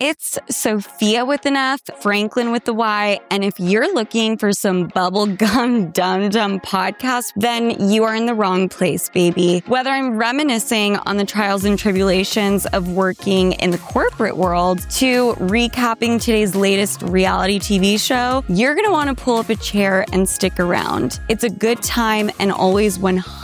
It's Sophia with an F, Franklin with the Y, and if you're looking for some bubblegum dum-dum podcast, then you are in the wrong place, baby. Whether I'm reminiscing on the trials and tribulations of working in the corporate world to recapping today's latest reality TV show, you're going to want to pull up a chair and stick around. It's a good time and always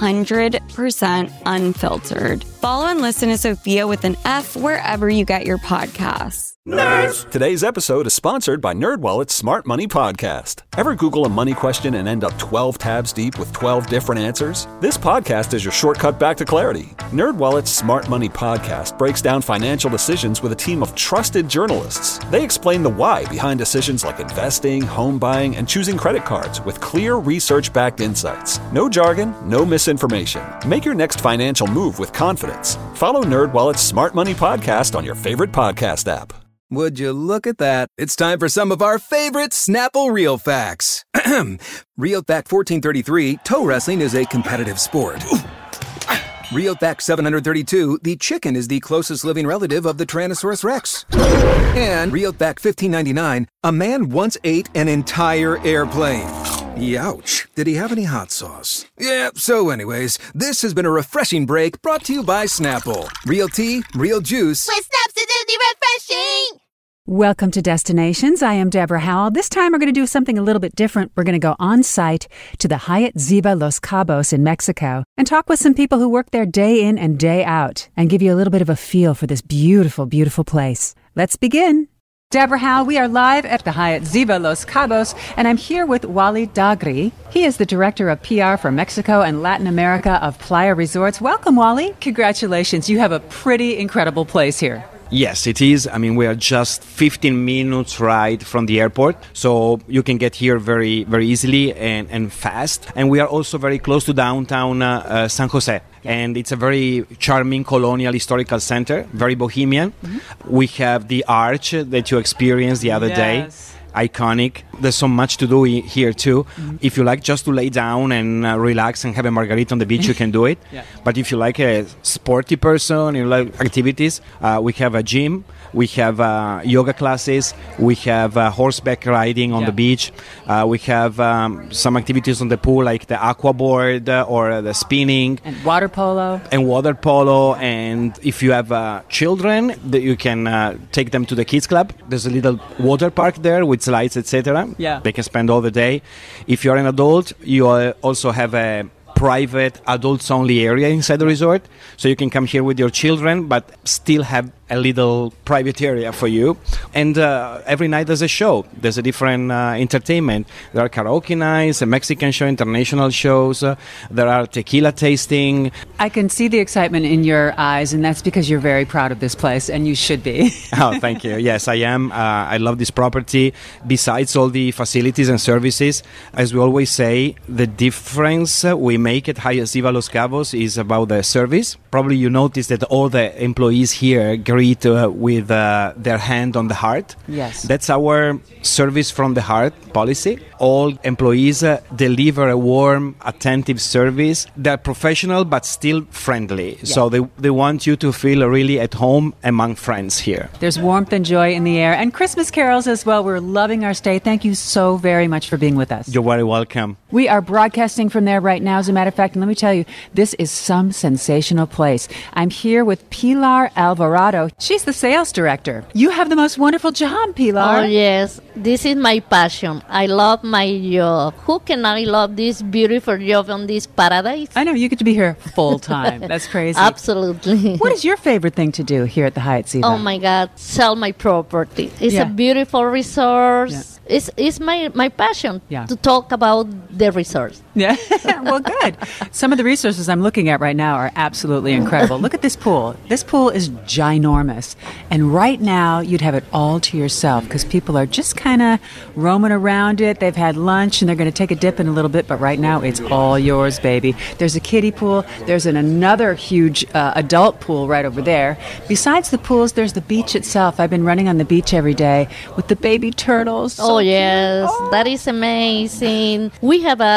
100% unfiltered. Follow and listen to Sophia with an F wherever you get your podcasts. Nerds! Today's episode is sponsored by NerdWallet's Smart Money Podcast. Ever Google a money question and end up 12 tabs deep with 12 different answers? This podcast is your shortcut back to clarity. NerdWallet's Smart Money Podcast breaks down financial decisions with a team of trusted journalists. They explain the why behind decisions like investing, home buying, and choosing credit cards with clear research-backed insights. No jargon, no misinformation. Make your next financial move with confidence. Follow NerdWallet's Smart Money Podcast on your favorite podcast app. Would you look at that? It's time for some of our favorite Snapple Real Facts. Real Fact 1433, toe wrestling is a competitive sport. Real Fact 732, the chicken is the closest living relative of the Tyrannosaurus Rex. And Real Fact 1599, a man once ate an entire airplane. Youch. Did he have any hot sauce? Yeah, so anyways, this has been a refreshing break brought to you by Snapple. Real tea, real juice. With Snap's acidity refreshing! Welcome to Destinations. I am Deborah Howell. This time we're going to do something a little bit different. We're going to go on site to the Hyatt Ziva Los Cabos in Mexico and talk with some people who work there day in and day out and give you a little bit of a feel for this beautiful, beautiful place. Let's begin. Deborah Howell, we are live at the Hyatt Ziva Los Cabos, and I'm here with Wally Dagri. He is the Director of PR for Mexico and Latin America of Playa Resorts. Welcome, Wally. Congratulations. You have a pretty incredible place here. Yes, it is. I mean, we are just 15 minutes ride from the airport, so you can get here very, very easily and fast. And we are also very close to downtown San Jose. And it's a very charming colonial historical center, very bohemian. Mm-hmm. We have the arch that you experienced the other day. Iconic. There's so much to do here too. Mm-hmm. If you like just to lay down and relax and have a margarita on the beach, you can do it. Yeah. But if you like a sporty person, you like activities, we have a gym, we have yoga classes, we have horseback riding on the beach, we have some activities on the pool like the aqua board or the spinning. And water polo. And if you have children, you can take them to the kids club. There's a little water park there with slides, etc. Yeah. They can spend all the day. If you're an adult, you also have a private adults-only area inside the resort, so you can come here with your children, but still have a little private area for you. And every night there's a show. There's a different entertainment. There are karaoke nights, a Mexican show, international shows. There are tequila tasting. I can see the excitement in your eyes, and that's because you're very proud of this place, and you should be. Oh, thank you. Yes, I am. I love this property. Besides all the facilities and services, as we always say, the difference we make at Hyatt Ziva Los Cabos is about the service. Probably you noticed that all the employees here greet with their hand on the heart. Yes. That's our service from the heart policy. All employees deliver a warm, attentive service. They're professional but still friendly. Yeah. So they want you to feel really at home among friends here. There's warmth and joy in the air and Christmas carols as well. We're loving our stay. Thank you so very much for being with us. You're very welcome. We are broadcasting from there right now, as a matter of fact. And let me tell you, this is some sensational place. I'm here with Pilar Alvarado. She's the sales director. You have the most wonderful job, Pilar. Oh, yes. This is my passion. I love my job. Who can I love this beautiful job on this paradise? I know. You get to be here full time. That's crazy. Absolutely. What is your favorite thing to do here at the Hyatt Ziva? Oh, my God. Sell my property. It's a beautiful resort. Yeah. It's my passion to talk about the resource. Yeah, well, good. Some of the resources I'm looking at right now are absolutely incredible. Look at this pool. This pool is ginormous. And right now, you'd have it all to yourself because people are just kind of roaming around it. They've had lunch and they're going to take a dip in a little bit. But right now, it's all yours, baby. There's a kiddie pool. There's another huge adult pool right over there. Besides the pools, there's the beach itself. I've been running on the beach every day with the baby turtles. Oh, yes. Oh. That is amazing. We have a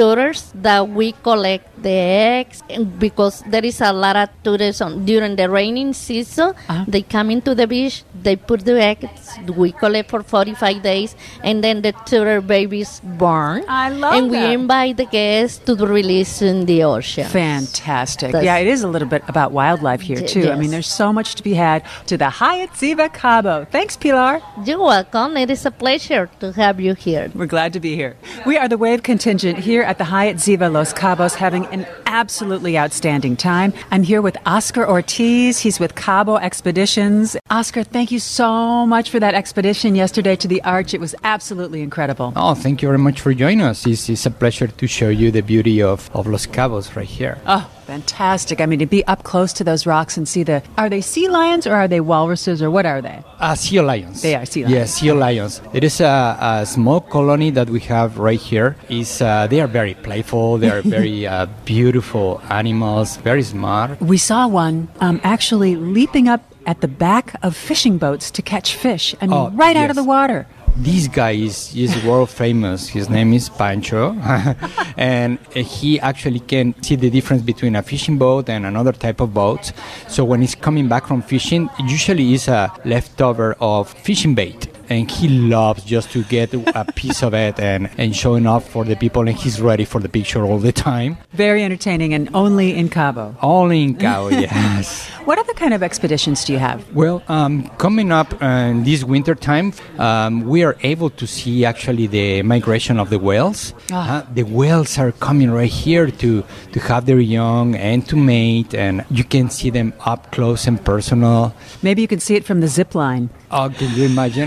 tutors that we collect the eggs, because there is a lot of tutors during the raining season. They come into the beach, they put the eggs, we collect for 45 days, and then the tutor babies born. I love and that. And we invite the guests to release in the ocean. Fantastic. Yeah, it is a little bit about wildlife here, too. Yes. I mean, there's so much to be had to the Hyatt Ziva Cabo. Thanks, Pilar. You're welcome. It is a pleasure to have you here. We're glad to be here. We are the Wave contingent here at the Hyatt Ziva Los Cabos, having an absolutely outstanding time. I'm here with Oscar Ortiz. He's with Cabo Expeditions. Oscar, thank you so much for that expedition yesterday to the Arch. It was absolutely incredible. Oh, thank you very much for joining us. It's a pleasure to show you the beauty of Los Cabos right here. Oh, fantastic. I mean, to be up close to those rocks and see are they sea lions or are they walruses or what are they? Sea lions. They are sea lions. Yes, sea lions. It is a small colony that we have right here. They are very playful. They are very beautiful animals, very smart. We saw one actually leaping up at the back of fishing boats to catch fish. I mean, right out of the water. This guy is world famous. His name is Pancho. And he actually can see the difference between a fishing boat and another type of boat. So when he's coming back from fishing, it usually is a leftover of fishing bait. And he loves just to get a piece of it and showing off for the people. And he's ready for the picture all the time. Very entertaining and only in Cabo. Only in Cabo, yes. What other kind of expeditions do you have? Well, coming up in this winter time, we are able to see actually the migration of the whales. The whales are coming right here to have their young and to mate, and you can see them up close and personal. Maybe you can see it from the zip line. Oh, can you imagine?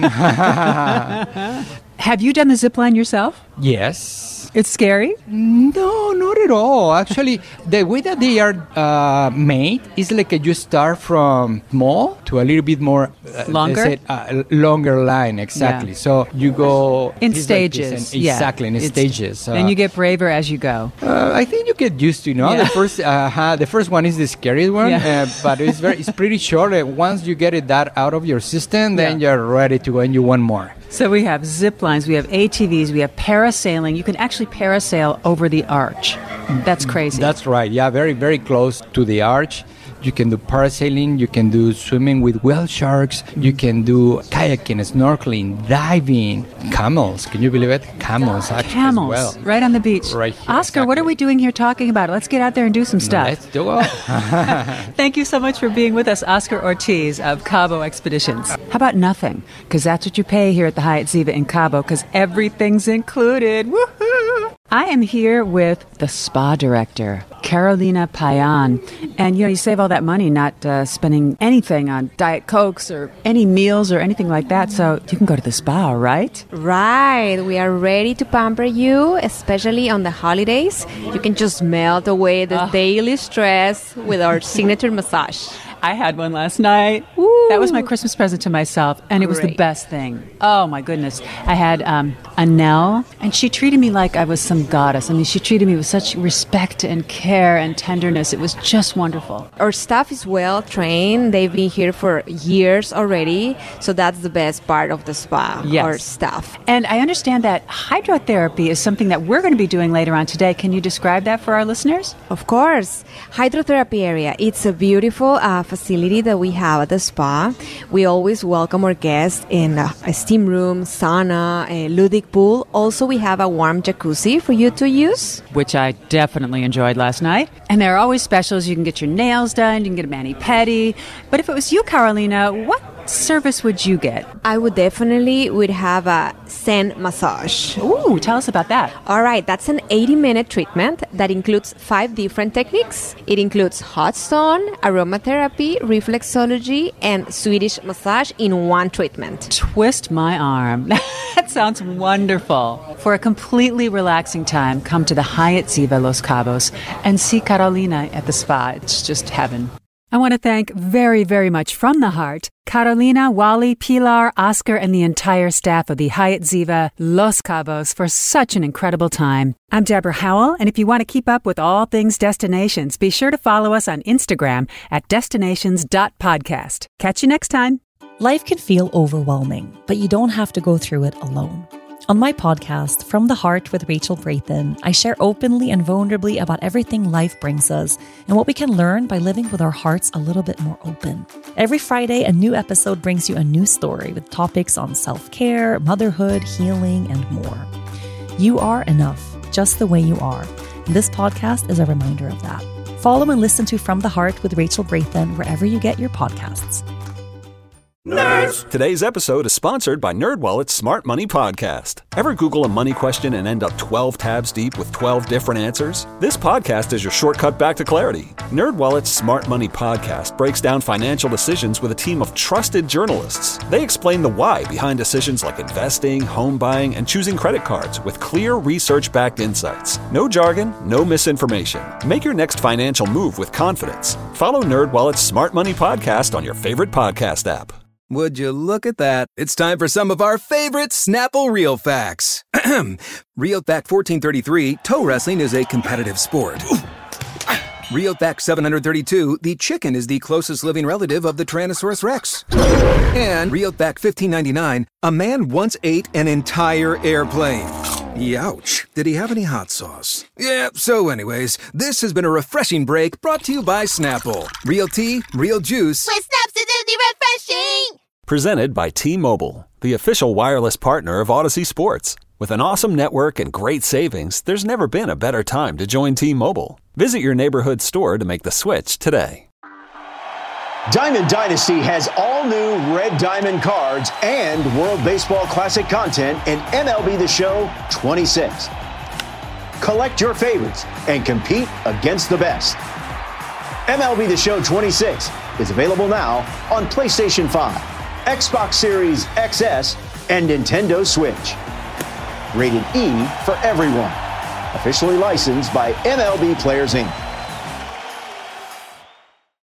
Have you done the zip line yourself? Yes. It's scary? No, not at all. Actually, the way that they are made is like you start from small to a little bit more longer. Longer line, exactly. Yeah. So you go in stages. Exactly, in stages. And you get braver as you go. I think you get used to. The first one is the scariest one, but it's pretty short. Once you get that out of your system, then you're ready to go and you want more. So we have zip lines, we have ATVs, we have parasailing. You can actually parasail over the arch. That's crazy. That's right. Yeah, very, very close to the arch. You can do parasailing, you can do swimming with whale sharks, you can do kayaking, snorkeling, diving, camels. Can you believe it? Camels, actually. Camels, as well. Right on the beach. Right here, Oscar, what are we doing here talking about it? Let's get out there and do some stuff. Let's do it. Thank you so much for being with us, Oscar Ortiz of Cabo Expeditions. How about nothing? Because that's what you pay here at the Hyatt Ziva in Cabo, because everything's included. Woohoo! I am here with the spa director, Carolina Payan. And, you save all that money not spending anything on Diet Cokes or any meals or anything like that. So you can go to the spa, right? Right. We are ready to pamper you, especially on the holidays. You can just melt away the daily stress with our signature massage. I had one last night. Woo. That was my Christmas present to myself, and it was the best thing. Oh, my goodness. I had Anel, and she treated me like I was some goddess. I mean, she treated me with such respect and care and tenderness. It was just wonderful. Our staff is well trained. They've been here for years already, so that's the best part of the spa, our staff. And I understand that hydrotherapy is something that we're going to be doing later on today. Can you describe that for our listeners? Of course. Hydrotherapy area. It's a beautiful facility that we have at the spa. We always welcome our guests in a steam room, sauna, a ludic pool. Also, we have a warm jacuzzi for you to use, which I definitely enjoyed last night. And there are always specials. You can get your nails done, you can get a mani-pedi. But if it was you, Carolina, what service would you get? I would have a Zen massage. Ooh, tell us about that. All right, that's an 80-minute treatment that includes 5 different techniques. It includes hot stone, aromatherapy, reflexology, and Swedish massage in one treatment. Twist my arm. That sounds wonderful. For a completely relaxing time, come to the Hyatt Ziva Los Cabos and see Carolina at the spa. It's just heaven. I want to thank very, very much from the heart Carolina, Wally, Pilar, Oscar, and the entire staff of the Hyatt Ziva Los Cabos for such an incredible time. I'm Deborah Howell, and if you want to keep up with all things destinations, be sure to follow us on Instagram at destinations.podcast. Catch you next time. Life can feel overwhelming, but you don't have to go through it alone. On my podcast, From the Heart with Rachel Brathen, I share openly and vulnerably about everything life brings us and what we can learn by living with our hearts a little bit more open. Every Friday, a new episode brings you a new story with topics on self-care, motherhood, healing, and more. You are enough, just the way you are. And this podcast is a reminder of that. Follow and listen to From the Heart with Rachel Brathen wherever you get your podcasts. Nerds! Today's episode is sponsored by NerdWallet's Smart Money Podcast. Ever Google a money question and end up 12 tabs deep with 12 different answers? This podcast is your shortcut back to clarity. NerdWallet's Smart Money Podcast breaks down financial decisions with a team of trusted journalists. They explain the why behind decisions like investing, home buying, and choosing credit cards with clear research-backed insights. No jargon, no misinformation. Make your next financial move with confidence. Follow NerdWallet's Smart Money Podcast on your favorite podcast app. Would you look at that? It's time for some of our favorite Snapple Real Facts. Real Fact 1433, toe wrestling is a competitive sport. Real Fact 732, the chicken is the closest living relative of the Tyrannosaurus Rex. And Real Fact 1599, a man once ate an entire airplane. Youch. Did he have any hot sauce? Yeah, so anyways, this has been a refreshing break brought to you by Snapple. Real tea, real juice. With Snapsidity refreshing! Presented by T-Mobile, the official wireless partner of Odyssey Sports. With an awesome network and great savings, there's never been a better time to join T-Mobile. Visit your neighborhood store to make the switch today. Diamond Dynasty has all new Red Diamond cards and World Baseball Classic content in MLB The Show 26. Collect your favorites and compete against the best. MLB The Show 26 is available now on PlayStation 5, Xbox Series XS, and Nintendo Switch. Rated E for everyone. Officially licensed by MLB Players Inc.